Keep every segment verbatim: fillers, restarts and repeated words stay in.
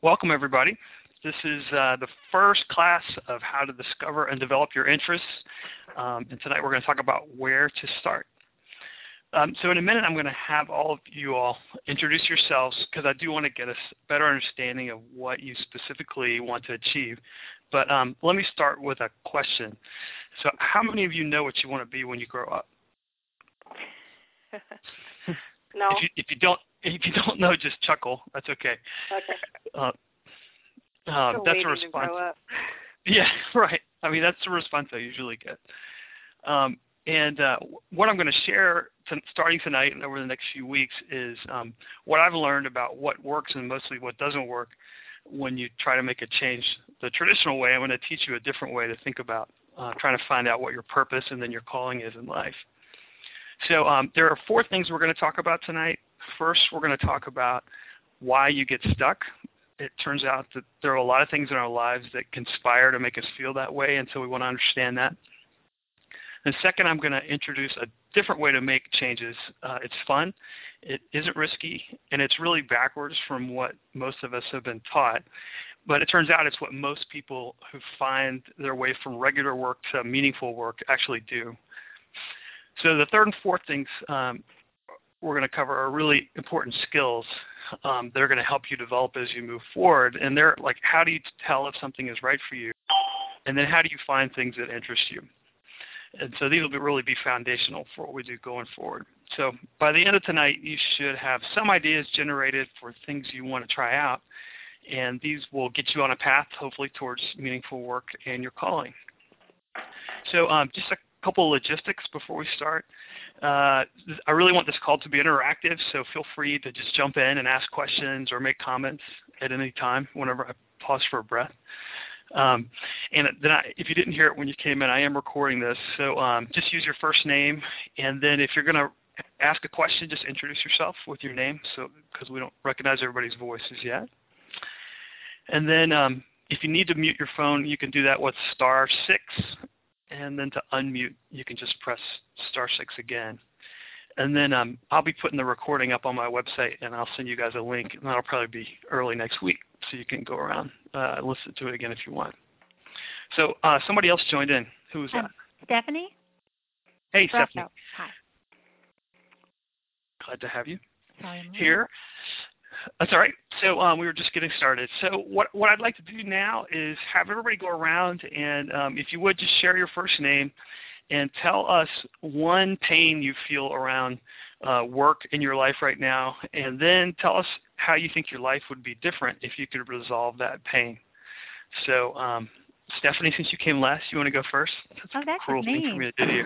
welcome everybody. This is uh, the first class of how to discover and develop your interests. Um, and tonight we're going to talk about where to start. Um, so in a minute I'm going to have all of you all introduce yourselves because I do want to get a better understanding of what you specifically want to achieve. But um, let me start with a question. So how many of you know what you want to be when you grow up? No. If you, if you don't, if you don't know, just chuckle. That's okay. Okay. Uh, um, Still that's waiting a response. to grow up. Yeah, right. I mean, that's the response I usually get. Um, and uh, what I'm going to share to, starting tonight and over the next few weeks is um, what I've learned about what works and mostly what doesn't work when you try to make a change the traditional way. I'm going to teach you a different way to think about uh, trying to find out what your purpose and then your calling is in life. So um, there are four things we're going to talk about tonight. First, we're going to talk about why you get stuck. It turns out that there are a lot of things in our lives that conspire to make us feel that way, and so we want to understand that. And second, I'm going to introduce a different way to make changes. Uh, it's fun, it isn't risky, and it's really backwards from what most of us have been taught. But it turns out it's what most people who find their way from regular work to meaningful work actually do. So the third and fourth things um, we're going to cover are really important skills um, that are going to help you develop as you move forward. And they're like, how do you tell if something is right for you? And then how do you find things that interest you? And so these will be, really be foundational for what we do going forward. So by the end of tonight, you should have some ideas generated for things you want to try out. And these will get you on a path, hopefully, towards meaningful work and your calling. So um, just a couple of logistics before we start. Uh, I really want this call to be interactive, so feel free to just jump in and ask questions or make comments at any time whenever I pause for a breath. Um, and then I, if you didn't hear it when you came in, I am recording this, so um, just use your first name, and then if you're going to ask a question, just introduce yourself with your name, so because we don't recognize everybody's voices yet. And then um, if you need to mute your phone, you can do that with star six. And then to unmute, you can just press star six again. And then um, I'll be putting the recording up on my website, and I'll send you guys a link, and that'll probably be early next week, so you can go around uh, and listen to it again if you want. So uh, somebody else joined in. Who was um, that? Stephanie? Hey, Russell. Stephanie. Hi. Glad to have you Sorry, I'm here. That's all right. So um, we were just getting started. So what, what I'd like to do now is have everybody go around and um, if you would just share your first name and tell us one pain you feel around uh, work in your life right now, and then tell us how you think your life would be different if you could resolve that pain. So um, Stephanie, since you came last, you want to go first? That's oh, that's a cruel mean. thing for me to do to you.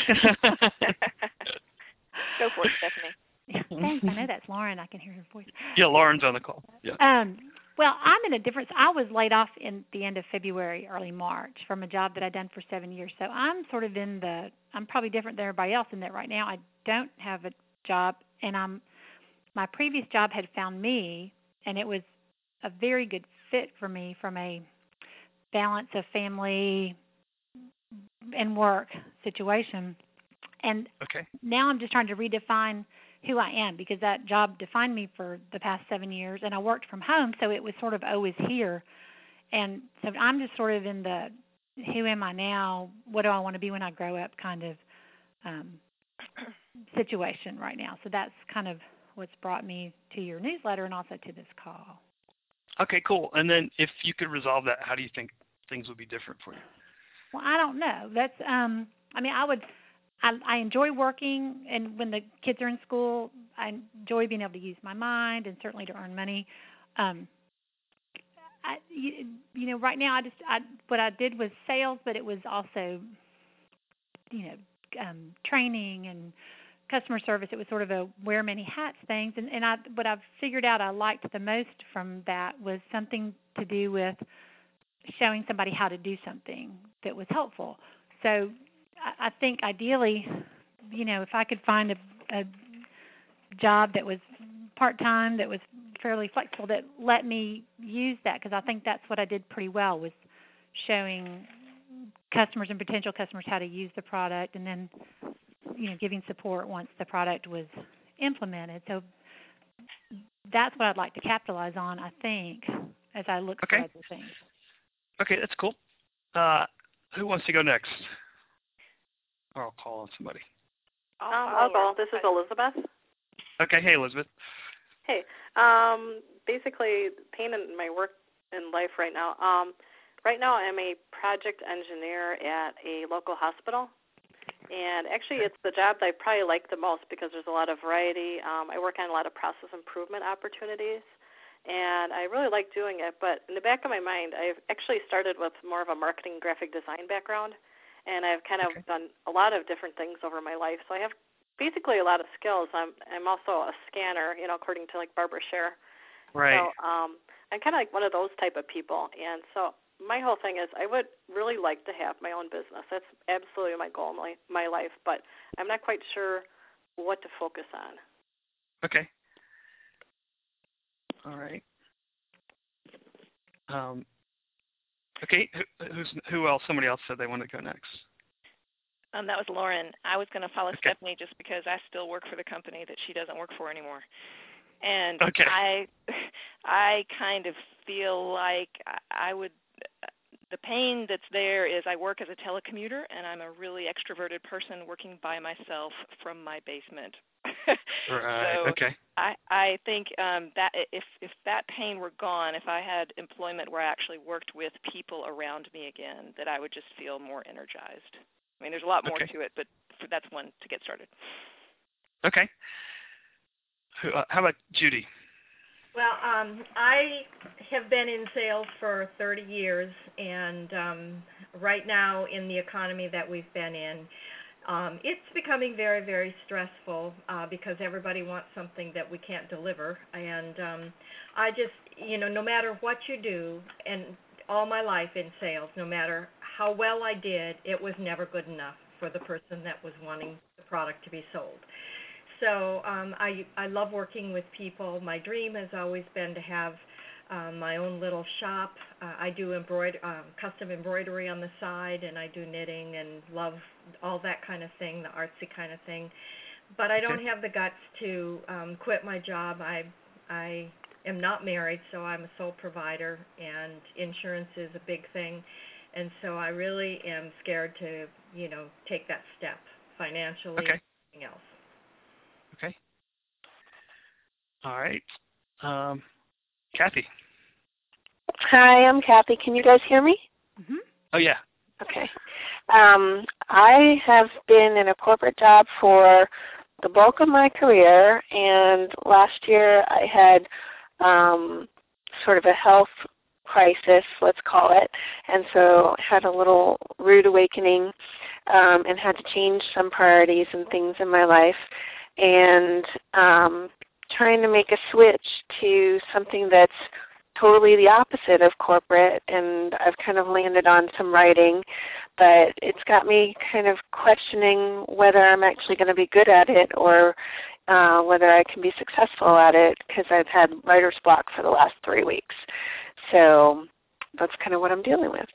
Go for it, Stephanie. Yeah, thanks. I know that's Lauren. I can hear her voice. Yeah, Lauren's on the call. Yeah. Um, well, I'm in a difference. I was laid off in the end of February, early March from a job that I'd done for seven years. So I'm sort of in the, I'm probably different than everybody else in that right now I don't have a job, and I'm, my previous job had found me, and it was a very good fit for me from a balance of family and work situation. And Okay. now I'm just trying to redefine who I am, because that job defined me for the past seven years, and I worked from home, so it was sort of always here. And so I'm just sort of in the who am I now, what do I want to be when I grow up kind of um, situation right now. So that's kind of what's brought me to your newsletter and also to this call. Okay, cool. And then if you could resolve that, how do you think things would be different for you? Well, I don't know. That's um I mean, I would I, I enjoy working, and when the kids are in school, I enjoy being able to use my mind and certainly to earn money. Um, I, you, you know, right now I just I, what I did was sales, but it was also, you know, um, training and customer service. It was sort of a wear many hats things, and and I what I've figured out I liked the most from that was something to do with showing somebody how to do something that was helpful. So I think ideally, you know, if I could find a, a job that was part-time, that was fairly flexible, that let me use that, because I think that's what I did pretty well, was showing customers and potential customers how to use the product, and then, you know, giving support once the product was implemented. So that's what I'd like to capitalize on, I think. as I look Okay. for other things. Okay, that's cool. Uh, who wants to go next? Or I'll call on somebody. Um, I'll go. This is Elizabeth. Okay, hey, Elizabeth. Hey, um, basically, pain in my work in life right now. Um, right now, I'm a project engineer at a local hospital, and actually, it's the job that I probably like the most because there's a lot of variety. Um, I work on a lot of process improvement opportunities, and I really like doing it. But in the back of my mind, I've actually started with more of a marketing graphic design background, and I've kind of okay. done a lot of different things over my life. So I have basically a lot of skills. I'm I'm also a scanner, you know, according to like Barbara Scher. Right. So um, I'm kind of like one of those type of people. And so my whole thing is I would really like to have my own business. That's absolutely my goal in my, my life, but I'm not quite sure what to focus on. Okay. All right. Um, okay. Who, who's who else? Somebody else said they wanted to go next. Um, that was Lauren. I was going to follow okay. Stephanie just because I still work for the company that she doesn't work for anymore, and okay. I, I kind of feel like I would. The pain that's there is I work as a telecommuter, and I'm a really extroverted person working by myself from my basement. right. So okay. I I think um, that if if that pain were gone, if I had employment where I actually worked with people around me again, that I would just feel more energized. I mean, there's a lot more okay. to it, but for, that's one to get started. Okay. Uh, how about Judy? Well, um, I have been in sales for thirty years, and um, right now in the economy that we've been in, um, it's becoming very, very stressful uh, because everybody wants something that we can't deliver. And um, I just, you know, no matter what you do, and all my life in sales, no matter how well I did, it was never good enough for the person that was wanting the product to be sold. So um, I I love working with people. My dream has always been to have um, my own little shop. Uh, I do embroid- um, custom embroidery on the side, and I do knitting and love all that kind of thing, the artsy kind of thing. But I don't okay. have the guts to um, quit my job. I I am not married, so I'm a sole provider, and insurance is a big thing. And so I really am scared to, you know, take that step financially okay. and everything else. Okay. All right. Um, Kathy. Hi, I'm Kathy. Can you guys hear me? Mm-hmm. Oh, yeah. Okay. Um, I have been in a corporate job for the bulk of my career, and last year I had um, sort of a health crisis, let's call it, and so had a little rude awakening um, and had to change some priorities and things in my life, and um, trying to make a switch to something that's totally the opposite of corporate, and I've kind of landed on some writing, but it's got me kind of questioning whether I'm actually going to be good at it or uh, whether I can be successful at it, because I've had writer's block for the last three weeks. So that's kind of what I'm dealing with.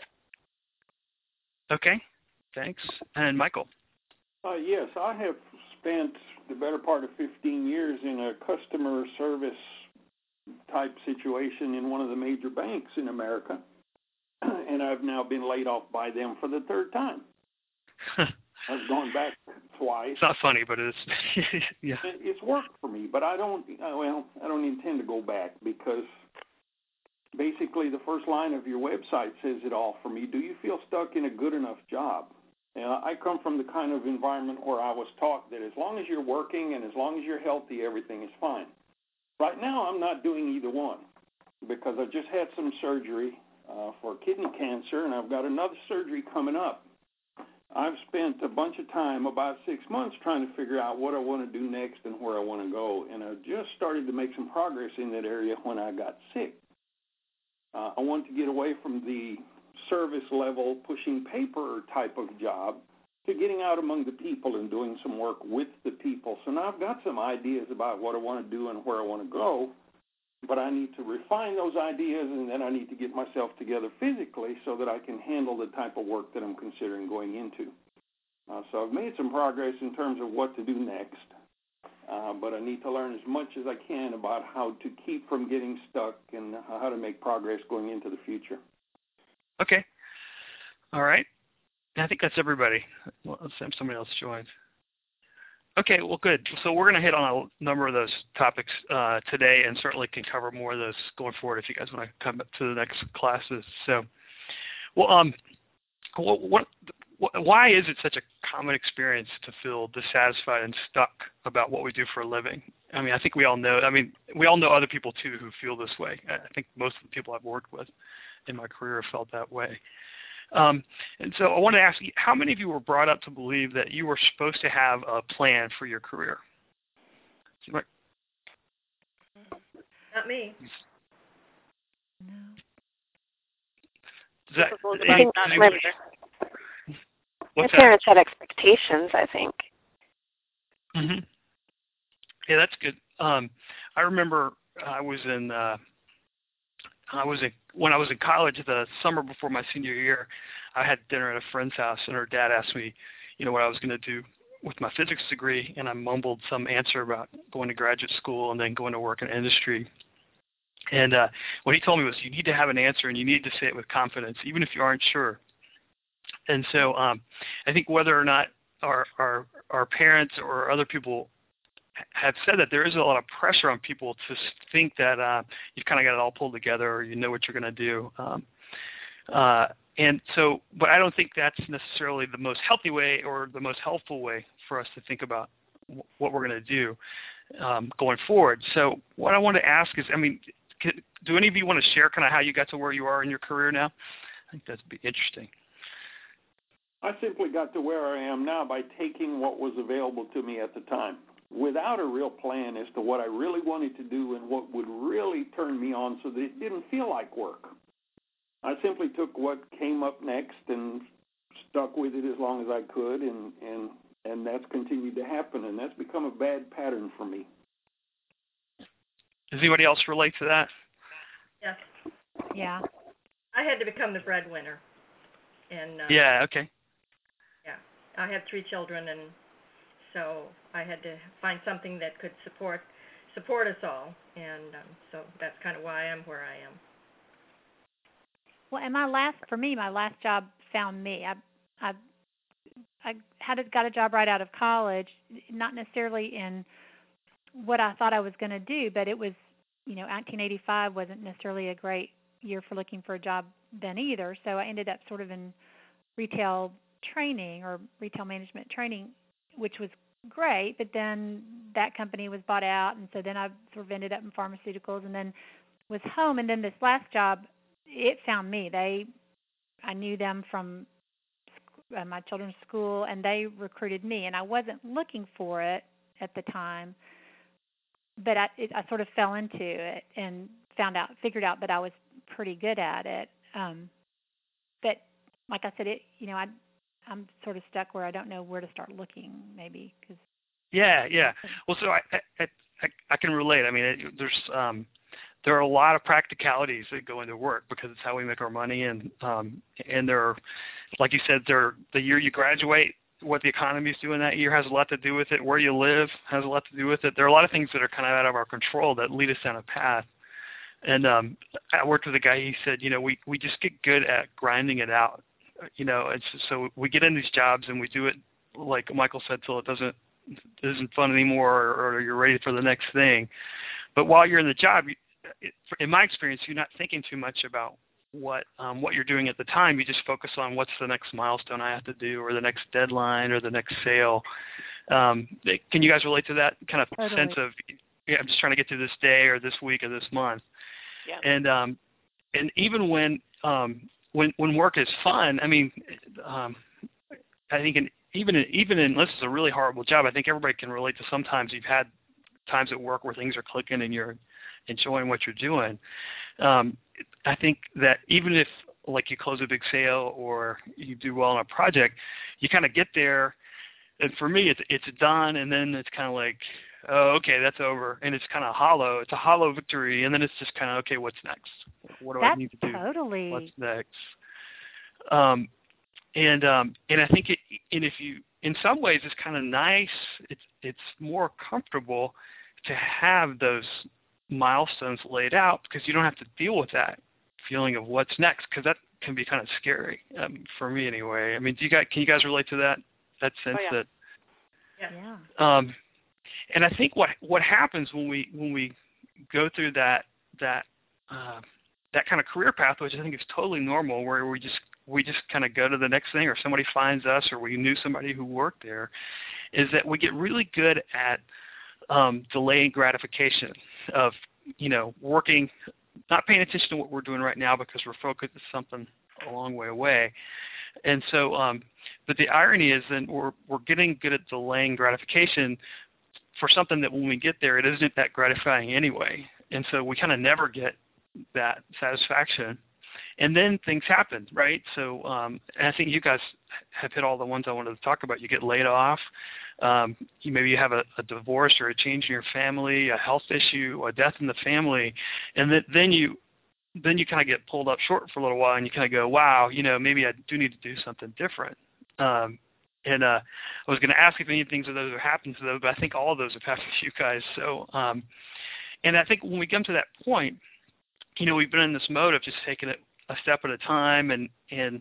Okay, thanks. And Michael? Uh, yes, I have spent the better part of fifteen years in a customer service type situation in one of the major banks in America, and I've now been laid off by them for the third time. I've gone back twice. It's not funny, but it's yeah. It's worked for me, but I don't. Well, I don't intend to go back because basically the first line of your website says it all for me. Do you feel stuck in a good enough job? And I come from the kind of environment where I was taught that as long as you're working and as long as you're healthy, everything is fine. Right now, I'm not doing either one because I just had some surgery uh, for kidney cancer, and I've got another surgery coming up. I've spent a bunch of time, about six months, trying to figure out what I want to do next and where I want to go, and I just started to make some progress in that area when I got sick. Uh, I want to get away from the service level, pushing paper type of job to getting out among the people and doing some work with the people. So now I've got some ideas about what I want to do and where I want to go, but I need to refine those ideas, and then I need to get myself together physically so that I can handle the type of work that I'm considering going into. Uh, so I've made some progress in terms of what to do next. uh, but I need to learn as much as I can about how to keep from getting stuck and how to make progress going into the future. Okay. All right. I think that's everybody. Well, let's have somebody else join. Okay, well, good. So we're going to hit on a number of those topics uh, today, and certainly can cover more of those going forward if you guys want to come up to the next classes. So, well, um, what, what, why is it such a common experience to feel dissatisfied and stuck about what we do for a living? I mean, I think we all know. I mean, we all know other people too who feel this way. I think most of the people I've worked with in my career have felt that way. Um, and so I want to ask you, how many of you were brought up to believe that you were supposed to have a plan for your career? Not me. No. Does that, I think any, my, my parents had expectations, I think. Mm-hmm. Yeah, that's good. Um, I remember I was in, uh, I was in, when I was in college, the summer before my senior year, I had dinner at a friend's house, and her dad asked me, you know, what I was going to do with my physics degree, and I mumbled some answer about going to graduate school and then going to work in industry. And uh, what he told me was, you need to have an answer, and you need to say it with confidence, even if you aren't sure. And so um, I think whether or not our, our our parents or other people have said that, there is a lot of pressure on people to think that uh, you've kind of got it all pulled together, or you know what you're going to do. Um, uh, and so, but I don't think that's necessarily the most healthy way or the most helpful way for us to think about w- what we're going to do um, going forward. So what I want to ask is, I mean, can, do any of you want to share kind of how you got to where you are in your career now? I think that'd be interesting. I simply got to where I am now by taking what was available to me at the time, without a real plan as to what I really wanted to do and what would really turn me on so that it didn't feel like work. I simply took what came up next and stuck with it as long as I could, and, and, and that's continued to happen, and that's become a bad pattern for me. Does anybody else relate to that? Yes. Yeah. I had to become the breadwinner. And uh, yeah, okay. Yeah. I have three children, and so I had to find something that could support support us all, and um, so that's kind of why I'm where I am. Well, and my last, for me, my last job found me. I, I, I had a, got a job right out of college, not necessarily in what I thought I was going to do, but it was, you know, nineteen eighty-five wasn't necessarily a great year for looking for a job then either. So I ended up sort of in retail training or retail management training, which was great, but then that company was bought out, and so then I sort of ended up in pharmaceuticals and then was home. And then this last job, it found me. They, I knew them from uh, my children's school, and they recruited me, and I wasn't looking for it at the time, but I, it, I sort of fell into it and found out, figured out that I was pretty good at it. Um, but like I said, it, you know, I, I'm sort of stuck where I don't know where to start looking, maybe. Cause yeah, yeah. Well, so I, I, I, I can relate. I mean, it, there's, um, there are a lot of practicalities that go into work because it's how we make our money, and um, and there are, like you said, there the year you graduate, what the economy is doing that year has a lot to do with it. Where you live has a lot to do with it. There are a lot of things that are kind of out of our control that lead us down a path. And um, I worked with a guy. He said, you know, we we just get good at grinding it out. You know, it's so we get in these jobs and we do it like Michael said till it doesn't isn't fun anymore, or, or you're ready for the next thing. But while you're in the job, you, in my experience, you're not thinking too much about what um, what you're doing at the time. You just focus on what's the next milestone I have to do, or the next deadline, or the next sale. Um, can you guys relate to that kind of totally. sense of, yeah, I'm just trying to get through this day or this week or this month? Yeah. And um, and even when um, when when work is fun, I mean, um, I think in, even in, even in, unless it's a really horrible job, I think everybody can relate to sometimes you've had times at work where things are clicking and you're enjoying what you're doing. Um, I think that even if, like, you close a big sale or you do well on a project, you kind of get there, and for me, it's it's done, and then it's kind of like, oh, okay, that's over, and it's kind of hollow. It's a hollow victory, and then it's just kind of, okay, what's next? What do That's I need to do? Totally. What's next? Um, and um, and I think it, and if you in some ways, it's kind of nice. It's it's more comfortable to have those milestones laid out because you don't have to deal with that feeling of what's next, because that can be kind of scary um, for me anyway. I mean, do you guys can you guys relate to that that sense oh, yeah. that? Yeah. Um, and I think what what happens when we when we go through that that uh, that kind of career path, which I think is totally normal, where we just we just kind of go to the next thing, or somebody finds us, or we knew somebody who worked there, is that we get really good at um, delaying gratification of, you know, working, not paying attention to what we're doing right now because we're focused on something a long way away. And so, um, but the irony is that we're we're getting good at delaying gratification for something that when we get there, it isn't that gratifying anyway. And so we kind of never get that satisfaction. And then things happen, right? So um, and I think you guys have hit all the ones I wanted to talk about. You get laid off. Um, you, maybe you have a, a divorce or a change in your family, a health issue, a death in the family, and then, then you then you kind of get pulled up short for a little while, and you kind of go, wow, you know, maybe I do need to do something different. Um, and uh, I was going to ask if any things of those have happened to those, but I think all of those have happened to you guys. So, um, and I think when we come to that point, you know, we've been in this mode of just taking it a step at a time, and and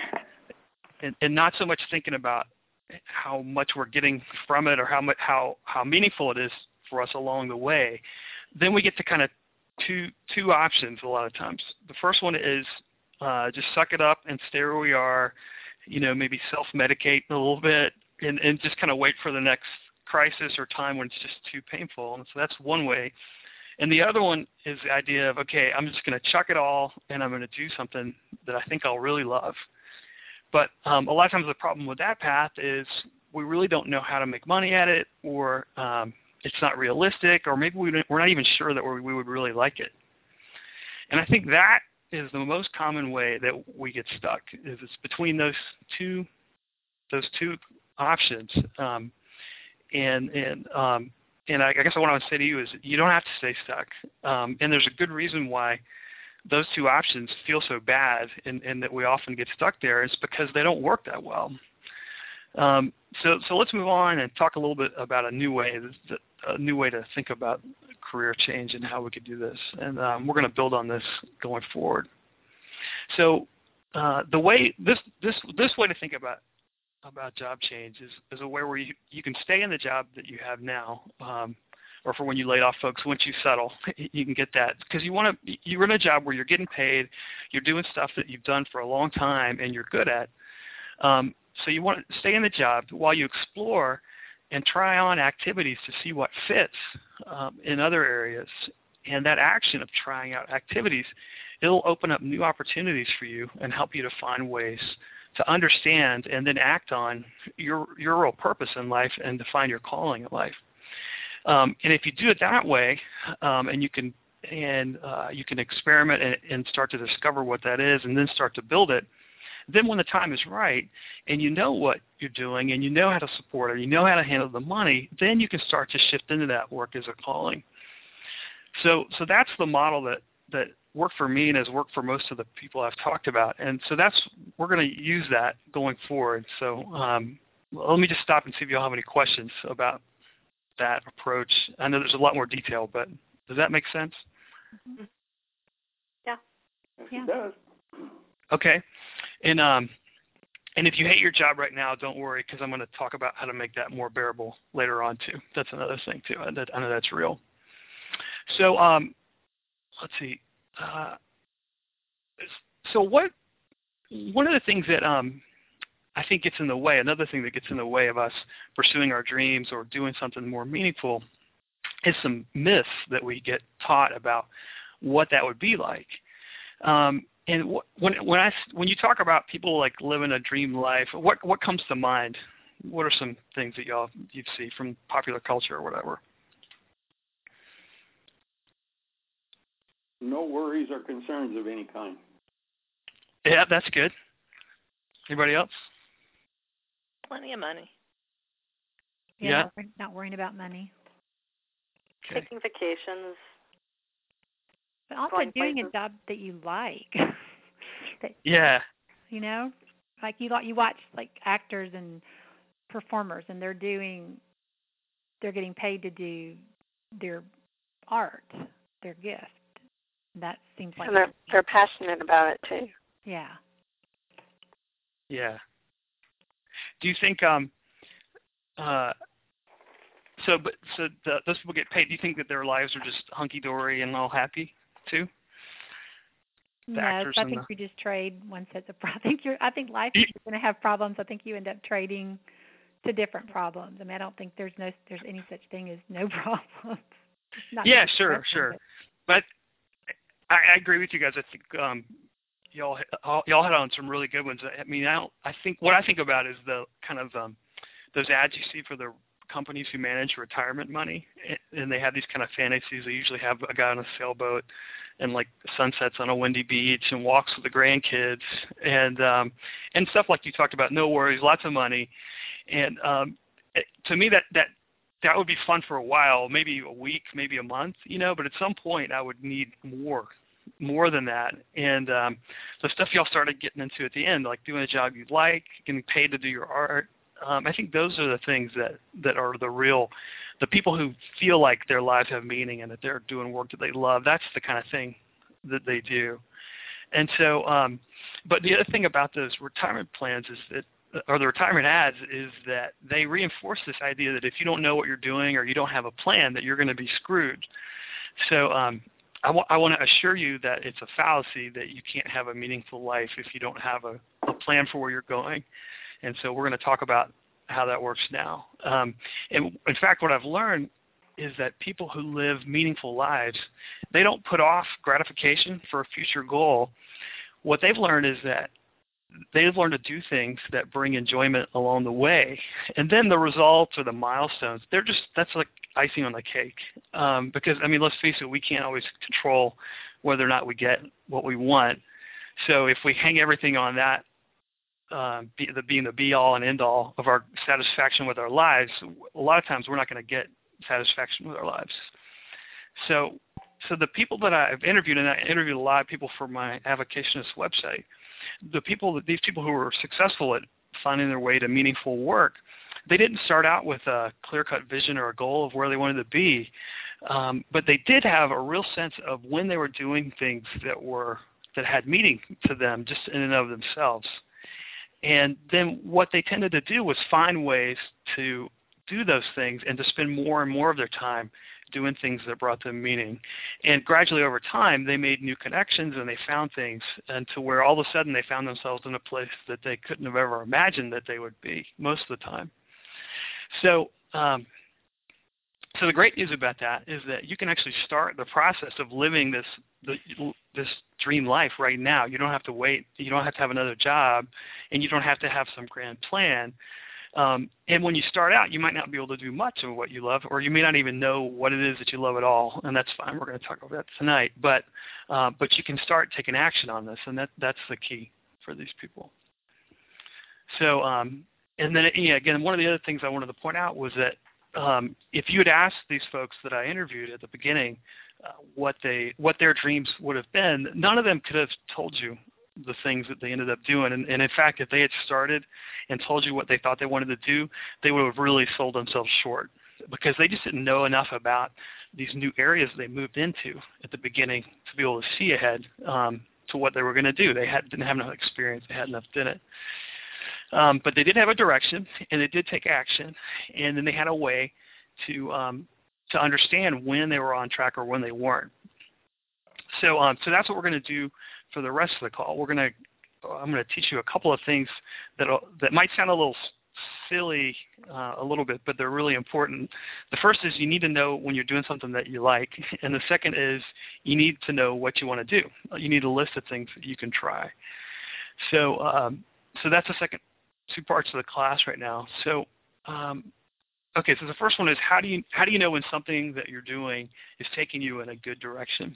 and, and not so much thinking about how much we're getting from it, or how much how how meaningful it is for us along the way. Then we get to kind of two two options a lot of times. The first one is uh, just suck it up and stay where we are, you know, maybe self-medicate a little bit, and, and just kind of wait for the next crisis or time when it's just too painful. And so that's one way. And the other one is the idea of, okay, I'm just going to chuck it all, and I'm going to do something that I think I'll really love. But um, a lot of times the problem with that path is we really don't know how to make money at it, or um, it's not realistic, or maybe we we're not even sure that we would really like it. And I think that is the most common way that we get stuck, is it's between those two those two options. Um, and and um, and I, I guess what I want to say to you is you don't have to stay stuck. Um, and there's a good reason why those two options feel so bad, and, and that we often get stuck there, is because they don't work that well. Um, so, so let's move on and talk a little bit about a new way, a new way to think about career change and how we could do this. And um, we're going to build on this going forward. So, uh, the way this this this way to think about about job change is, is a way where you, you can stay in the job that you have now. Um, or for when you laid off folks, once you settle, you can get that. Because you want to, you're in a job where you're getting paid, you're doing stuff that you've done for a long time and you're good at. Um, so you want to stay in the job while you explore and try on activities to see what fits um, in other areas. And that action of trying out activities, it'll open up new opportunities for you and help you to find ways to understand and then act on your your real purpose in life and to find your calling in life. Um, and if you do it that way, um, and you can and uh, you can experiment and, and start to discover what that is, and then start to build it, then when the time is right, and you know what you're doing, and you know how to support it, you know how to handle the money, then you can start to shift into that work as a calling. So, so that's the model that that worked for me and has worked for most of the people I've talked about, and so that's we're going to use that going forward. So, um, let me just stop and see if you all have any questions about that approach. I know there's a lot more detail, but does that make sense? Mm-hmm. Yeah. Yes, Yeah. it does. Okay. And um, and if you hate your job right now, don't worry, because I'm going to talk about how to make that more bearable later on too. That's another thing too. I, that, I know that's real. So um, let's see. Uh, so what? One of the things that um, I think gets in the way, another thing that gets in the way of us pursuing our dreams or doing something more meaningful, is some myths that we get taught about what that would be like. Um, and wh- when when I when you talk about people like living a dream life, what what comes to mind? What are some things that y'all you see from popular culture or whatever? No worries or concerns of any kind. Yeah, that's good. Anybody else? Plenty of money. Yeah, Yeah. Not, wor- not worrying about money. Okay. Taking vacations. But also Going doing places. a job that you like. that, Yeah. you know? Like you like you watch like actors and performers and they're doing, they're getting paid to do their art, their gift. That seems like and they're they're passionate about it too. Yeah. Yeah. Do you think um uh so but so the, those people get paid? Do you think that their lives are just hunky dory and all happy too? The no, actors I and think the... you just trade one set of problems. I think you're. I think life is going to have problems. I think you end up trading to different problems. I mean, I don't think there's no there's any such thing as no problems. Not yeah, sure, sure. But, but I, I agree with you guys. I think um, y'all y'all had on some really good ones. I mean, I don't. I think what I think about is the kind of um, those ads you see for the companies who manage retirement money, and they have these kind of fantasies. They usually have a guy on a sailboat and like sunsets on a windy beach and walks with the grandkids and um, and stuff like you talked about. No worries, lots of money, and um, it, to me that that that would be fun for a while, maybe a week, maybe a month, you know. But at some point, I would need more, more than that. And um, the stuff y'all started getting into at the end, like doing a job you like, getting paid to do your art. Um, I think those are the things that, that are the real, the people who feel like their lives have meaning and that they're doing work that they love. That's the kind of thing that they do. And so, um, but the other thing about those retirement plans is that, or the retirement ads, is that they reinforce this idea that if you don't know what you're doing or you don't have a plan, that you're going to be screwed. So um, I, w- I want to assure you that it's a fallacy that you can't have a meaningful life if you don't have a, a plan for where you're going. And so we're going to talk about how that works now. Um, and in fact, what I've learned is that people who live meaningful lives, they don't put off gratification for a future goal. What they've learned is that they've learned to do things that bring enjoyment along the way. And then the results or the milestones, they're just, that's like icing on the cake. Um, because, I mean, let's face it, we can't always control whether or not we get what we want. So if we hang everything on that, Um, be, the, being the be-all and end-all of our satisfaction with our lives, a lot of times we're not going to get satisfaction with our lives. So so the people that I've interviewed, and I interviewed a lot of people for my Avocationist website, the people, these people who were successful at finding their way to meaningful work, they didn't start out with a clear-cut vision or a goal of where they wanted to be, um, but they did have a real sense of when they were doing things that were that had meaning to them just in and of themselves. And then what they tended to do was find ways to do those things and to spend more and more of their time doing things that brought them meaning. And gradually over time, they made new connections and they found things, and to where all of a sudden they found themselves in a place that they couldn't have ever imagined that they would be most of the time. So, um, so the great news about that is that you can actually start the process of living this the, this dream life right now. You don't have to wait. You don't have to have another job, and you don't have to have some grand plan. Um, and when you start out, you might not be able to do much of what you love, or you may not even know what it is that you love at all, and that's fine. We're going to talk about that tonight. But uh, but you can start taking action on this, and that that's the key for these people. So um, and then yeah, again, one of the other things I wanted to point out was that um, if you had asked these folks that I interviewed at the beginning uh, what they what their dreams would have been, none of them could have told you the things that they ended up doing. And, and in fact, if they had started and told you what they thought they wanted to do, they would have really sold themselves short, because they just didn't know enough about these new areas they moved into at the beginning to be able to see ahead um, to what they were going to do. They had, didn't have enough experience. They had enough in it. Um, but they did have a direction, and they did take action, and then they had a way to um, to understand when they were on track or when they weren't. So, um, so that's what we're going to do for the rest of the call. We're going to I'm going to teach you a couple of things that that might sound a little silly, uh, a little bit, but they're really important. The first is you need to know when you're doing something that you like, and the second is you need to know what you want to do. You need a list of things that you can try. So, um, so that's the second two parts of the class right now. So, um, okay, so the first one is how do you how do you know when something that you're doing is taking you in a good direction?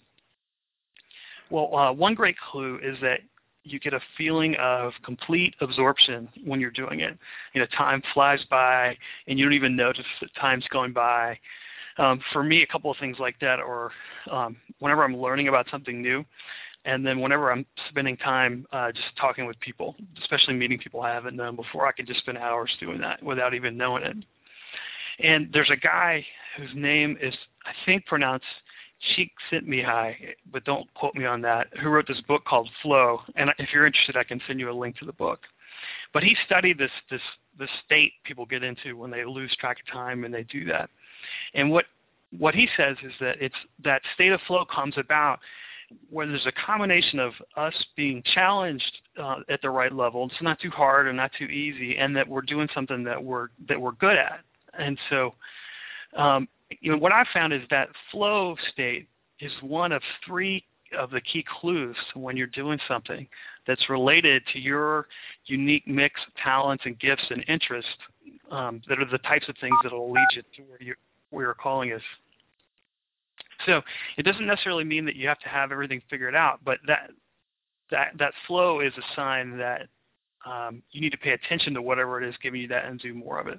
Well, uh, one great clue is that you get a feeling of complete absorption when you're doing it. You know, time flies by, and you don't even notice that time's going by. Um, for me, a couple of things like that are um, whenever I'm learning about something new, And then whenever I'm spending time uh, just talking with people, especially meeting people I haven't known before, I can just spend hours doing that without even knowing it. And there's a guy whose name is, I think, pronounced Csikszentmihalyi, but don't quote me on that, who wrote this book called Flow. And if you're interested, I can send you a link to the book. But he studied this this this state people get into when they lose track of time and they do that. And what what he says is that it's that state of flow comes about when there's a combination of us being challenged uh, at the right level. It's not too hard and not too easy, and that we're doing something that we're that we're good at. And so, um, you know, what I found is that flow state is one of three of the key clues when you're doing something that's related to your unique mix of talents and gifts and interests um, that are the types of things that will lead you to where, you, where your calling is. So it doesn't necessarily mean that you have to have everything figured out, but that that that flow is a sign that um, you need to pay attention to whatever it is giving you that and do more of it.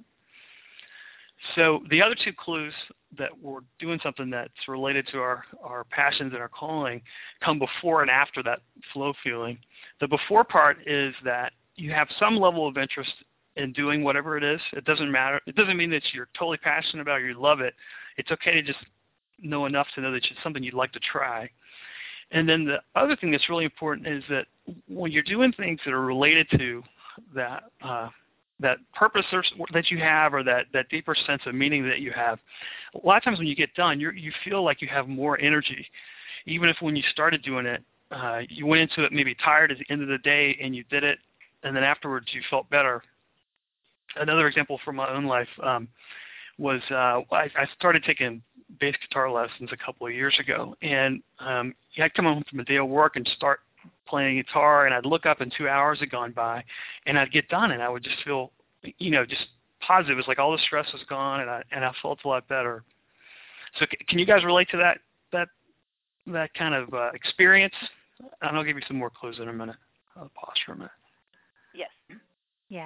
So the other two clues that we're doing something that's related to our, our passions and our calling come before and after that flow feeling. The before part is that you have some level of interest in doing whatever it is. It doesn't matter. It doesn't mean that you're totally passionate about it or you love it. It's okay to just know enough to know that it's something you'd like to try. And then the other thing that's really important is that when you're doing things that are related to that uh, that purpose that you have or that, that deeper sense of meaning that you have, a lot of times when you get done, you you feel like you have more energy. Even if when you started doing it, uh, you went into it maybe tired at the end of the day and you did it, and then afterwards you felt better. Another example from my own life um, was uh, I, I started taking bass guitar lessons a couple of years ago, and um, I'd come home from a day of work and start playing guitar, and I'd look up and two hours had gone by, and I'd get done, and I would just feel, you know, just positive. It's like all the stress was gone, and I and I felt a lot better. So, c- can you guys relate to that that that kind of uh, experience? And I'll give you some more clues in a minute. I'll pause for a minute. Yes. Yeah.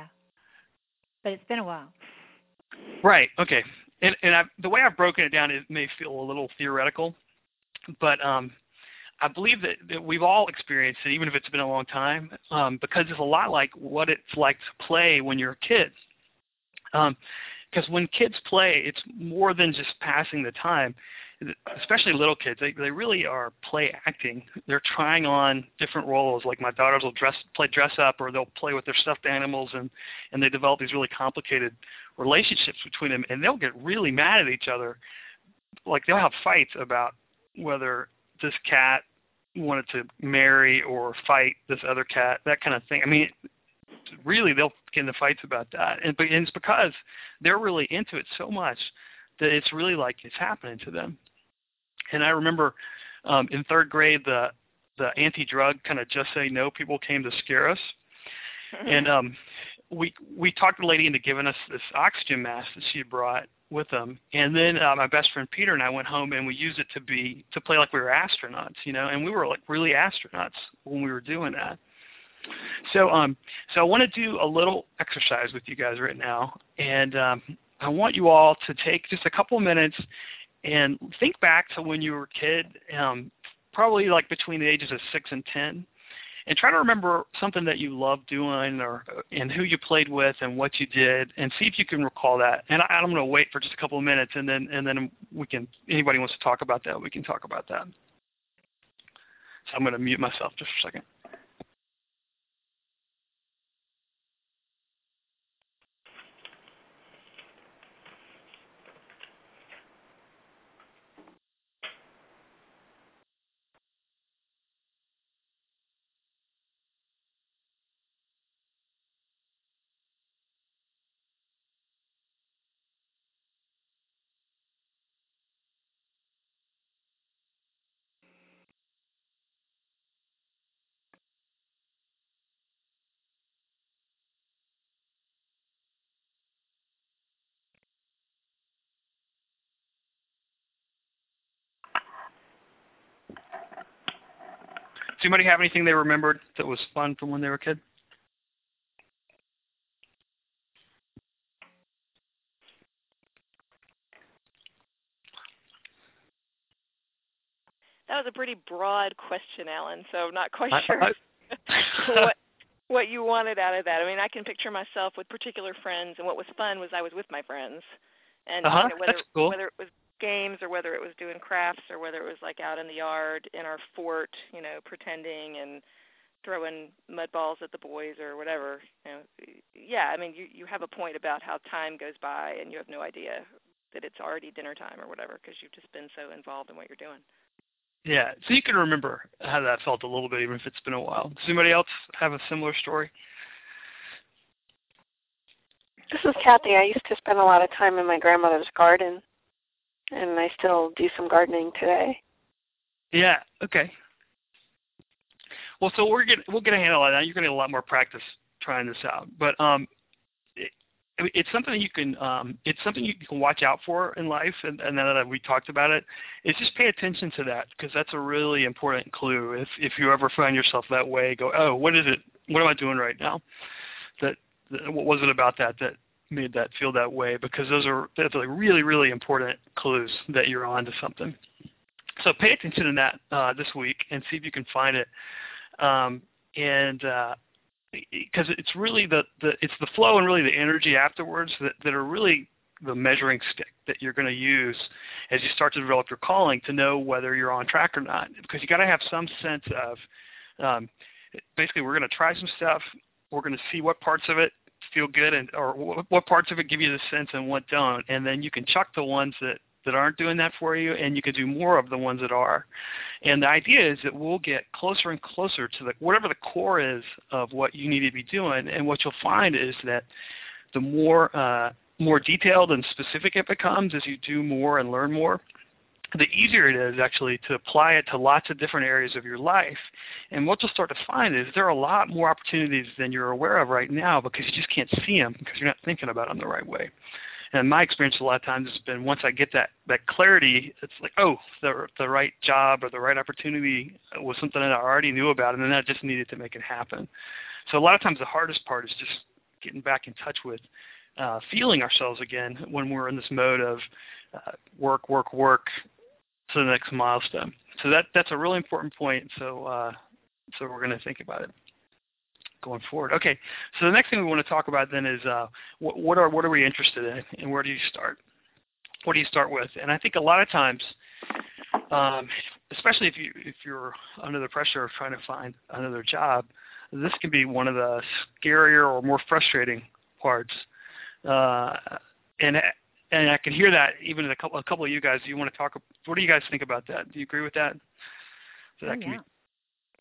But it's been a while. Right. Okay. And and I've, the way I've broken it down, it may feel a little theoretical, but um, I believe that, that we've all experienced it, even if it's been a long time, um, because it's a lot like what it's like to play when you're a kid. Because um, when kids play, it's more than just passing the time. Especially little kids, they they really are play acting. They're trying on different roles. Like my daughters will dress play dress up, or they'll play with their stuffed animals, and and they develop these really complicated relationships between them, and they'll get really mad at each other. Like they'll have fights about whether this cat wanted to marry or fight this other cat, that kind of thing. I mean, really, they'll get into fights about that, and, and it's because they're really into it so much that it's really like it's happening to them. And I remember um, in third grade, the the anti-drug kind of just say no people came to scare us, and um, we we talked the lady into giving us this oxygen mask that she had brought with them. And then uh, my best friend Peter and I went home and we used it to be to play like we were astronauts, you know, and we were like really astronauts when we were doing that. So um, so I want to do a little exercise with you guys right now, and um, I want you all to take just a couple of minutes and think back to when you were a kid, um, probably like between the ages of six and ten, and try to remember something that you loved doing, or and who you played with, and what you did, and see if you can recall that. And I, I'm going to wait for just a couple of minutes, and then and then we can. Anybody wants to talk about that, we can talk about that. So I'm going to mute myself just for a second. Does anybody have anything they remembered that was fun from when they were a kid? that was a pretty broad question, Alan. So I'm not quite I, sure I, what what you wanted out of that. I mean, I can picture myself with particular friends, and what was fun was I was with my friends, and uh-huh, you know, whether that's cool. whether it was games or whether it was doing crafts or whether it was like out in the yard in our fort, you know, pretending and throwing mud balls at the boys or whatever. You know, yeah, I mean, you you have a point about how time goes by and you have no idea that it's already dinner time or whatever because you've just been so involved in what you're doing. Yeah, so you can remember how that felt a little bit, even if it's been a while. Does anybody else have a similar story? This is Kathy. I used to spend a lot of time in my grandmother's garden, and I still do some gardening today. Yeah, okay. Well, so we're get, we'll get a handle on that. You're going to get a lot more practice trying this out. But um, it, it's something that you can um, it's something you can watch out for in life, and, and now that we talked about it, is just pay attention to that because that's a really important clue. If if you ever find yourself that way, go, oh, what is it? What am I doing right now? That, that what was it about that that made that feel that way? Because those are that's like really really important clues that you're on to something. So pay attention to that uh, this week and see if you can find it. Um, and uh, because it's really the, the it's the flow and really the energy afterwards that, that are really the measuring stick that you're going to use as you start to develop your calling to know whether you're on track or not. Because you got to have some sense of um, basically we're going to try some stuff. We're going to see what parts of it feel good and or what, what parts of it give you the sense and what don't. And then you can chuck the ones that that aren't doing that for you, and you can do more of the ones that are. And the idea is that we'll get closer and closer to the whatever the core is of what you need to be doing. And what you'll find is that the more uh, more detailed and specific it becomes as you do more and learn more, the easier it is actually to apply it to lots of different areas of your life. And what you'll start to find is there are a lot more opportunities than you're aware of right now because you just can't see them because you're not thinking about them the right way. And my experience a lot of times has been once I get that, that clarity, it's like, oh, the the right job or the right opportunity was something that I already knew about, and then I just needed to make it happen. So a lot of times the hardest part is just getting back in touch with uh, feeling ourselves again when we're in this mode of uh, work, work, work to the next milestone. So that that's a really important point. So uh, so we're going to think about it going forward. Okay, so the next thing we want to talk about then is uh, what, what are what are we interested in, and where do you start? What do you start with? And I think a lot of times, um, especially if you if you're under the pressure of trying to find another job, this can be one of the scarier or more frustrating parts. Uh, and and I can hear that even in a couple a couple of you guys. Do you want to talk? What do you guys think about that? Do you agree with that? So that oh, can yeah. be,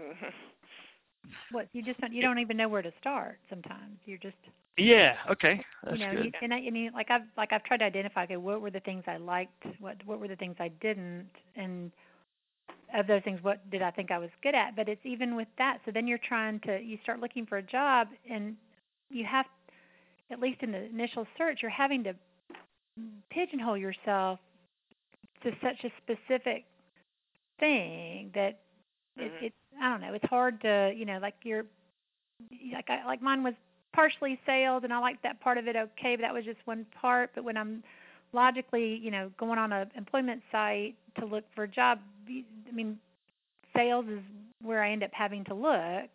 What you just don't, you don't even know where to start. Sometimes you're just yeah. Okay, that's you know, good. you, and I, and you, like I've like I've tried to identify. Okay, what were the things I liked? What what were the things I didn't? And of those things, what did I think I was good at? But it's even with that. So then you're trying to you start looking for a job, and you have, at least in the initial search, you're having to pigeonhole yourself to such a specific thing that it, it I don't know, it's hard to, you know, like you're like I, like mine was partially sales and I liked that part of it okay, but that was just one part. But when I'm logically, you know, going on an employment site to look for a job, I mean, sales is where I end up having to look,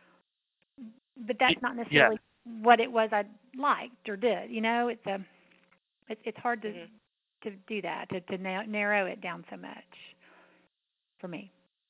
but that's not necessarily yeah. what it was I liked or did. You know, it's a it's it's hard to mm-hmm. to do that to to narrow it down so much for me.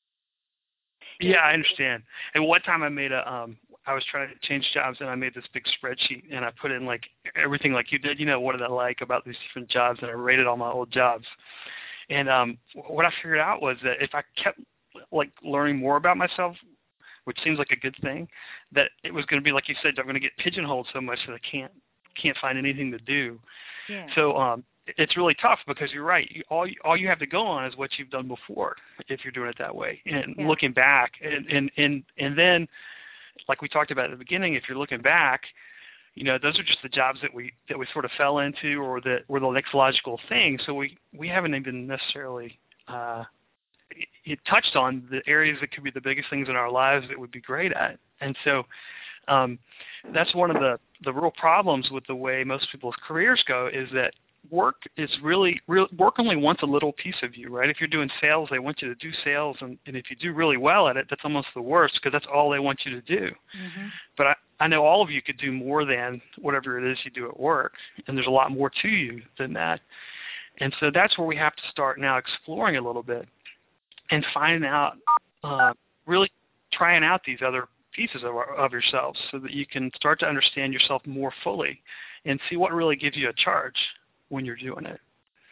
Yeah, I understand. And one time I made a, um, I was trying to change jobs and I made this big spreadsheet and I put in like everything like you did, you know, what did I like about these different jobs, and I rated all my old jobs. And um, what I figured out was that if I kept like learning more about myself, which seems like a good thing, that it was going to be, like you said, I'm going to get pigeonholed so much that I can't, can't find anything to do. Yeah. So, um, it's really tough because you're right. You, all you, all you have to go on is what you've done before if you're doing it that way. And yeah. looking back, and, and, and, and then, like we talked about at the beginning, if you're looking back, you know, those are just the jobs that we that we sort of fell into or that were the next logical thing. So we, we haven't even necessarily uh, it, it touched on the areas that could be the biggest things in our lives that we'd be great at. And so um, that's one of the, the real problems with the way most people's careers go is that work is really, real, work only wants a little piece of you, right? If you're doing sales, they want you to do sales, and, and if you do really well at it, that's almost the worst because that's all they want you to do. Mm-hmm. But I, I know all of you could do more than whatever it is you do at work, and there's a lot more to you than that. And so that's where we have to start now exploring a little bit and finding out, uh, really trying out these other pieces of, of yourselves so that you can start to understand yourself more fully and see what really gives you a charge when you're doing it.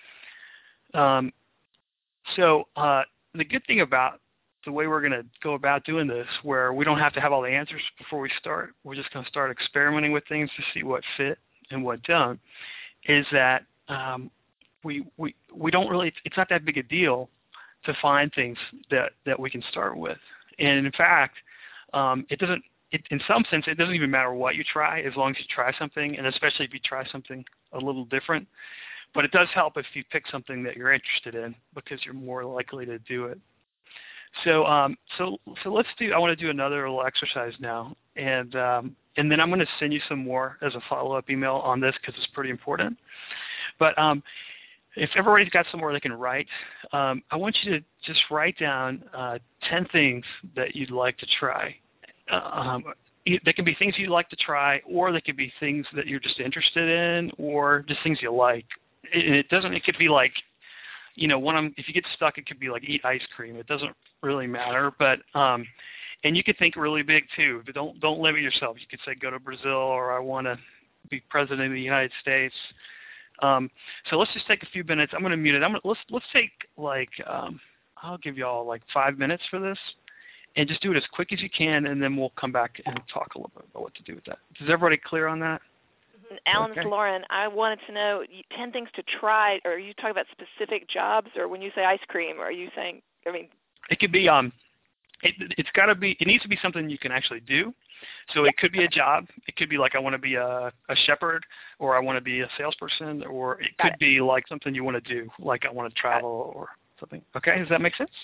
Um, so uh, the good thing about the way we're going to go about doing this, where we don't have to have all the answers before we start, we're just going to start experimenting with things to see what fit and what don't, is that um, we, we, we don't really, it's not that big a deal to find things that, that we can start with. And in fact, um, it doesn't, it, in some sense, it doesn't even matter what you try as long as you try something, and especially if you try something a little different. But it does help if you pick something that you're interested in because you're more likely to do it. So, um, so, so let's do. I want to do another little exercise now, and um, and then I'm going to send you some more as a follow-up email on this because it's pretty important. But um, if everybody's got somewhere they can write, um, I want you to just write down uh, ten things that you'd like to try. Um, they can be things you'd like to try, or they could be things that you're just interested in, or just things you like. It, it doesn't. It could be like, you know, one of them, if you get stuck, it could be like eat ice cream. It doesn't really matter, but um, and you could think really big too. But don't don't limit yourself. You could say go to Brazil, or I want to be president of the United States. Um, so let's just take a few minutes. I'm going to mute it. I'm gonna, let's let's take like um, I'll give you all like five minutes for this, and just do it as quick as you can, and then we'll come back and talk a little bit about what to do with that. Is everybody clear on that? Alan, okay. It's Lauren. I wanted to know ten things to try. Or are you talking about specific jobs, or when you say ice cream, are you saying? I mean, it could be. Um, it, it's got to be. It needs to be something you can actually do. So it could be a job. It could be like I want to be a, a shepherd, or I want to be a salesperson, or it Got could it. be like something you want to do, like I want to travel or something. Okay, does that make sense?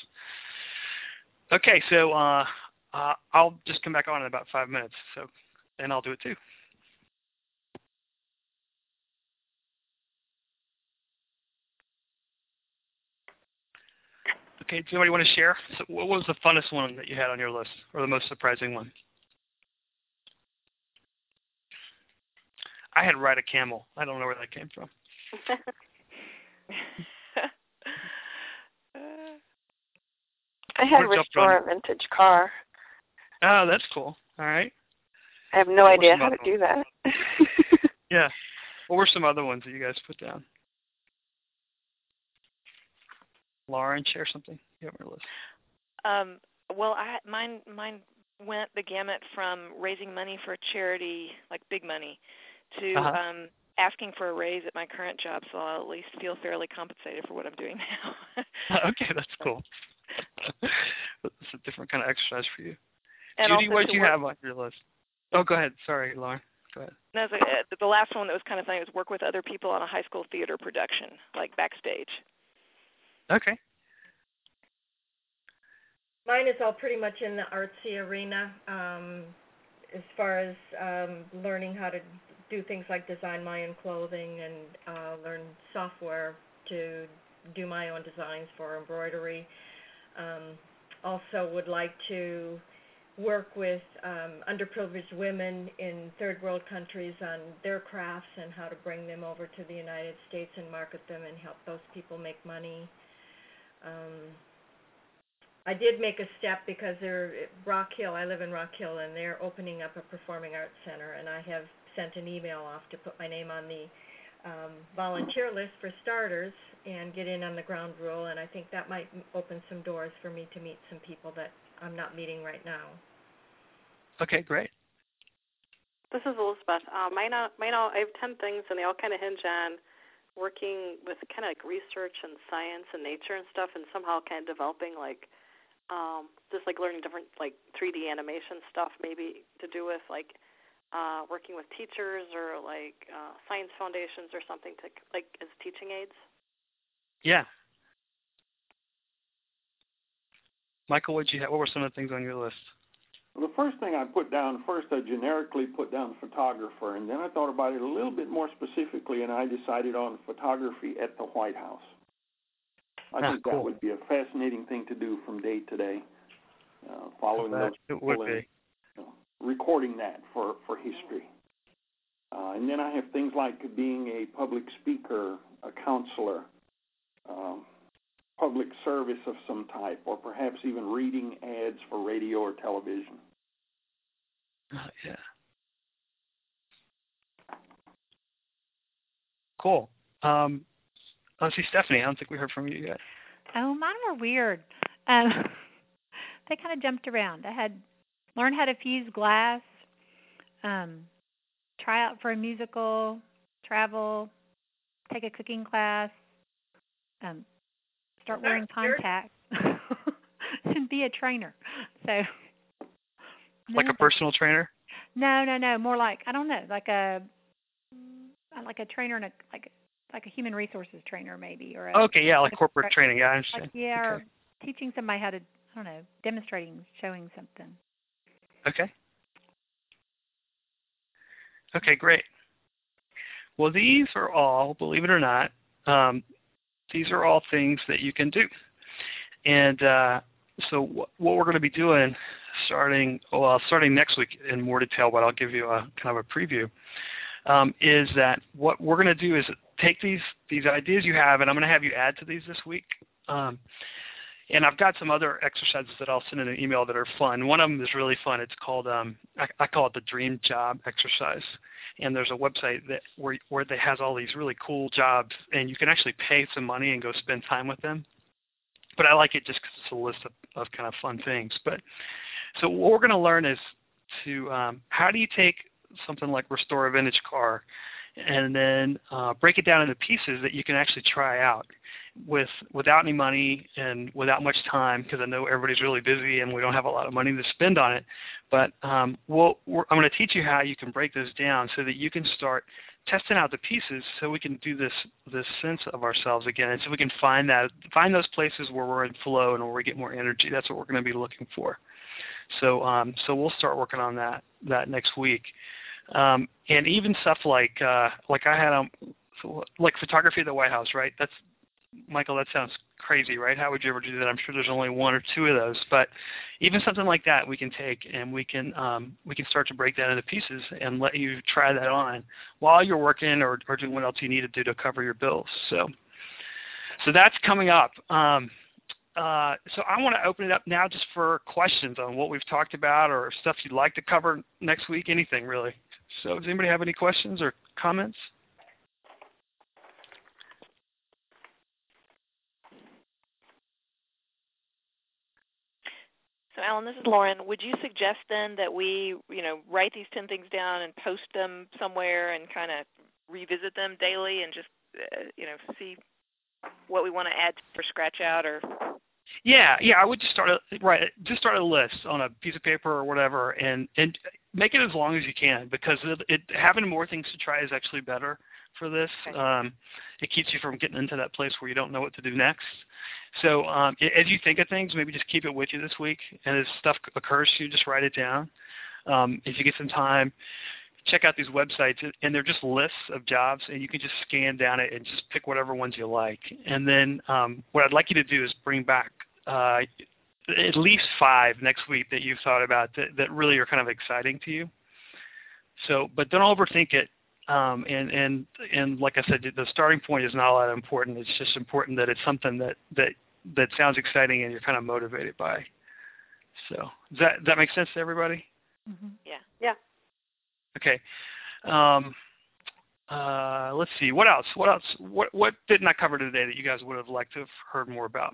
Okay, so uh, uh, I'll just come back on in about five minutes. So, and I'll do it too. Okay, does anybody want to share? So what was the funnest one that you had on your list, or the most surprising one? I had ride a camel. I don't know where that came from. I had What restore a vintage car. Oh, that's cool. All right. I have no what idea how to do that. Yeah. What were some other ones that you guys put down? Lauren, share something you have on your list. Um, well, I mine mine went the gamut from raising money for a charity, like big money, to uh-huh. um, asking for a raise at my current job, so I'll at least feel fairly compensated for what I'm doing now. Okay, that's cool. That's a different kind of exercise for you. And Judy, what did you work, have on your list? Oh, go ahead. Sorry, Lauren. Go ahead. No, the, uh, the last one that was kind of funny was work with other people on a high school theater production, like backstage. Okay. Mine is all pretty much in the artsy arena, um, as far as um, learning how to do things like design my own clothing and uh, learn software to do my own designs for embroidery. Um, also would like to work with um, underprivileged women in third world countries on their crafts and how to bring them over to the United States and market them and help those people make money. Um, I did make a step because they're Rock Hill. I live in Rock Hill, and they're opening up a performing arts center, and I have sent an email off to put my name on the um, volunteer list for starters and get in on the ground rule, and I think that might open some doors for me to meet some people that I'm not meeting right now. Okay, great. This is Elizabeth. Uh, mine, uh, mine, uh, I have ten things, and they all kind of hinge on working with kind of like research and science and nature and stuff, and somehow kind of developing like um, just like learning different like three D animation stuff, maybe to do with like uh, working with teachers or like uh, science foundations or something to like as teaching aids. Yeah. Michael, what you have? What were some of the things on your list? Well, the first thing I put down, first I generically put down photographer, and then I thought about it a little bit more specifically, and I decided on photography at the White House. I ah, think cool. that would be a fascinating thing to do from day to day, uh, following That those it people would and be. you know, recording that for, for history. Uh, and then I have things like being a public speaker, a counselor, um, public service of some type, or perhaps even reading ads for radio or television. Oh, yeah. Cool. Um, let's see, Stephanie, I don't think we heard from you yet. Oh, mine were weird. Um, they kind of jumped around. I had learned how to fuse glass, um, try out for a musical, travel, take a cooking class, um, start wearing contacts, and be a trainer. So, Like a personal trainer? No, no, no. More like I don't know, like a like a trainer and a like like a human resources trainer maybe, or a, okay, yeah, like a, corporate a, training. Yeah, I understand. Like, yeah, okay. or teaching somebody how to I don't know, demonstrating, showing something. Okay. Okay, great. Well, these are all, believe it or not, um, these are all things that you can do. And uh, so what, what we're going to be doing starting, well, starting next week in more detail, but I'll give you a kind of a preview, um, is that what we're going to do is take these, these ideas you have, and I'm going to have you add to these this week. Um, and I've got some other exercises that I'll send in an email that are fun. One of them is really fun. It's called, um, I, I call it the Dream Job Exercise. And there's a website that where where they has all these really cool jobs, and you can actually pay some money and go spend time with them. But I like it just because it's a list of, of kind of fun things. But so what we're going to learn is to um, how do you take something like restore a vintage car and then uh, break it down into pieces that you can actually try out with without any money and without much time, because I know everybody's really busy and we don't have a lot of money to spend on it. But um, we'll, we're, I'm going to teach you how you can break this down so that you can start testing out the pieces, so we can do this this sense of ourselves again, and so we can find that find those places where we're in flow and where we get more energy. That's what we're going to be looking for. So um, so we'll start working on that that next week. Um, and even stuff like uh, like I had um, like photography at the White House, right? That's Michael, that sounds crazy, right? How would you ever do that? I'm sure there's only one or two of those, but even something like that we can take and we can um, we can start to break that into pieces and let you try that on while you're working or, or doing what else you need to do to cover your bills. So, so that's coming up. Um, uh, so I want to open it up now just for questions on what we've talked about or stuff you'd like to cover next week, anything really. So does anybody have any questions or comments? So, Alan, this is Lauren. Would you suggest then that we, you know, write these ten things down and post them somewhere and kind of revisit them daily and just, uh, you know, see what we want to add or scratch out or? Yeah, yeah. I would just start a right. Just start a list on a piece of paper or whatever, and and make it as long as you can, because it, it having more things to try is actually better for this. Okay. Um, it keeps you from getting into that place where you don't know what to do next. So um, as you think of things, maybe just keep it with you this week, and as stuff occurs to you, just write it down. Um, if you get some time, check out these websites, and they're just lists of jobs, and you can just scan down it and just pick whatever ones you like. And then um, what I'd like you to do is bring back uh, at least five next week that you've thought about that, that really are kind of exciting to you. So, but don't overthink it. Um, and, and, and like I said, the starting point is not all that important. It's just important that it's something that, that, that sounds exciting and you're kind of motivated by. So does that, does that make sense to everybody? Mm-hmm. Yeah. Yeah. Okay. Um, uh, let's see. What else? What else? What, what didn't I cover today that you guys would have liked to have heard more about?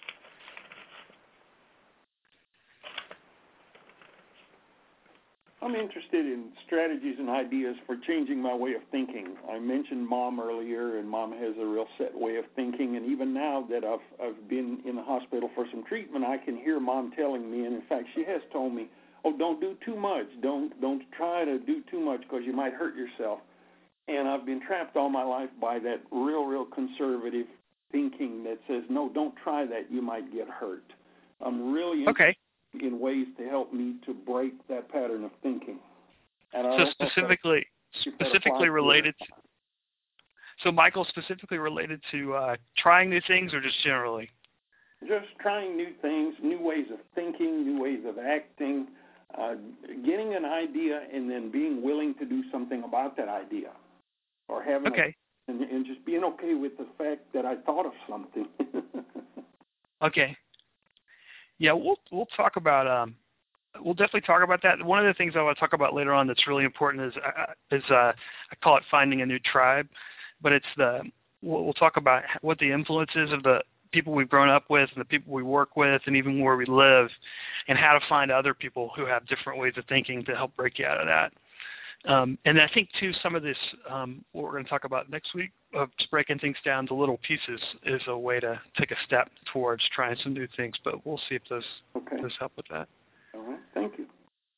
I'm interested in strategies and ideas for changing my way of thinking. I mentioned Mom earlier, and Mom has a real set way of thinking. And even now that I've I've been in the hospital for some treatment, I can hear Mom telling me, and in fact, she has told me, "Oh, don't do too much. Don't don't try to do too much because you might hurt yourself." And I've been trapped all my life by that real, real conservative thinking that says, "No, don't try that. You might get hurt." I'm really okay. in ways to help me to break that pattern of thinking. And I so don't know if specifically, that- if that specifically applies related to to, so Michael, specifically related to uh, trying new things or just generally? just trying new things, new ways of thinking, new ways of acting, uh, getting an idea and then being willing to do something about that idea, or having Okay. a, and, and just being okay with the fact that I thought of something. Okay. Yeah, we'll we'll talk about um, we'll definitely talk about that. One of the things I want to talk about later on that's really important is uh, is uh, I call it finding a new tribe, but it's the we'll, we'll talk about what the influence is of the people we've grown up with and the people we work with and even where we live, and how to find other people who have different ways of thinking to help break you out of that. Um, and I think, too, some of this, um, what we're going to talk about next week, of just breaking things down to little pieces is a way to take a step towards trying some new things, but we'll see if those, Okay. those help with that. All right. Thank you.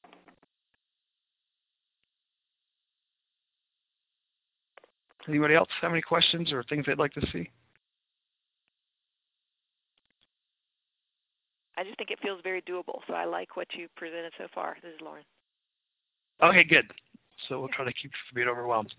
Anybody else have any questions or things they'd like to see? I just think it feels very doable, so I like what you presented so far. This is Lauren. Okay, good. So we'll try to keep you from being overwhelmed.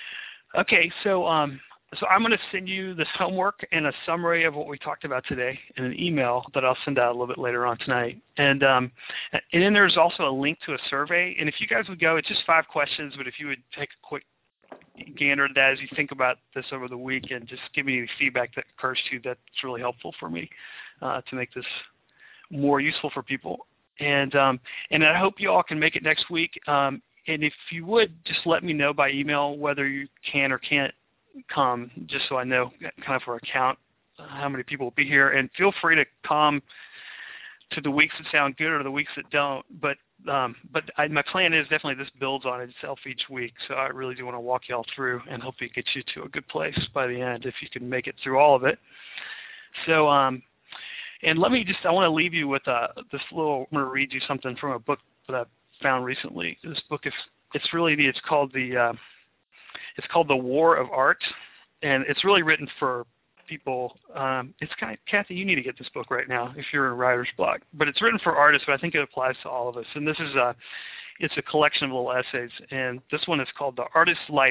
Okay, so um, so I'm going to send you this homework and a summary of what we talked about today in an email that I'll send out a little bit later on tonight. And um, and then there's also a link to a survey. And if you guys would go, it's just five questions, but if you would take a quick gander at that as you think about this over the week and just give me any feedback that occurs to you, that's really helpful for me uh, to make this more useful for people. And um, and I hope you all can make it next week. Um, and if you would, just let me know by email whether you can or can't come, just so I know kind of for a count uh, how many people will be here. And feel free to come to the weeks that sound good or the weeks that don't. But um, but I, my plan is definitely this builds on itself each week. So I really do want to walk you all through and hopefully get you to a good place by the end if you can make it through all of it. So um, and let me just, I want to leave you with uh, this little, I'm going to read you something from a book that I found recently. This book is, it's really, it's called the, uh, it's called The War of Art, and it's really written for people. Um, it's kind of, Kathy, you need to get this book right now if you're in writer's block. But it's written for artists, but I think it applies to all of us. And this is a, it's a collection of little essays, and this one is called The Artist's Life.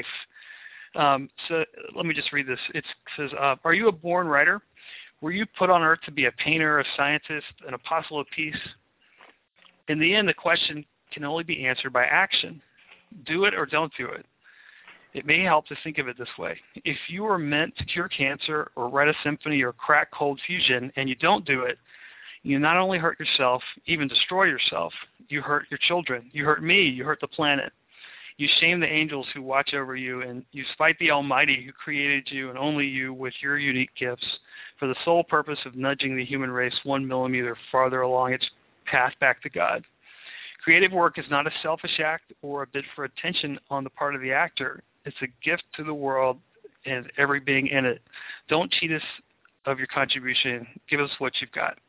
Um, so let me just read this. It says, uh, are you a born writer? Were you put on earth to be a painter, a scientist, an apostle of peace? In the end, the question can only be answered by action. Do it or don't do it. It may help to think of it this way. If you were meant to cure cancer or write a symphony or crack cold fusion and you don't do it, you not only hurt yourself, even destroy yourself. You hurt your children. You hurt me. You hurt the planet. You shame the angels who watch over you, and you spite the Almighty who created you and only you with your unique gifts for the sole purpose of nudging the human race one millimeter farther along its path back to God. Creative work is not a selfish act or a bid for attention on the part of the actor. It's a gift to the world and every being in it. Don't cheat us of your contribution. Give us what you've got.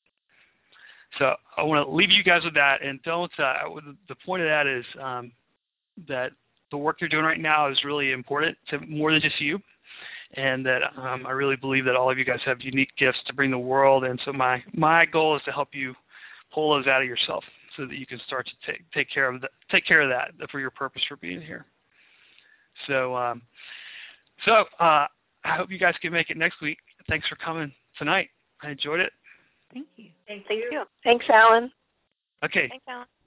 So I want to leave you guys with that, and don't. Uh, the point of that is um, that the work you're doing right now is really important to more than just you, and that um, I really believe that all of you guys have unique gifts to bring the world. And so my my goal is to help you pull those out of yourself so that you can start to take take care of the, take care of that for your purpose for being here. So um, so uh, I hope you guys can make it next week. Thanks for coming tonight. I enjoyed it. Thank you. Thank Thank you. you. Thanks, Alan. Okay. Thanks, Alan.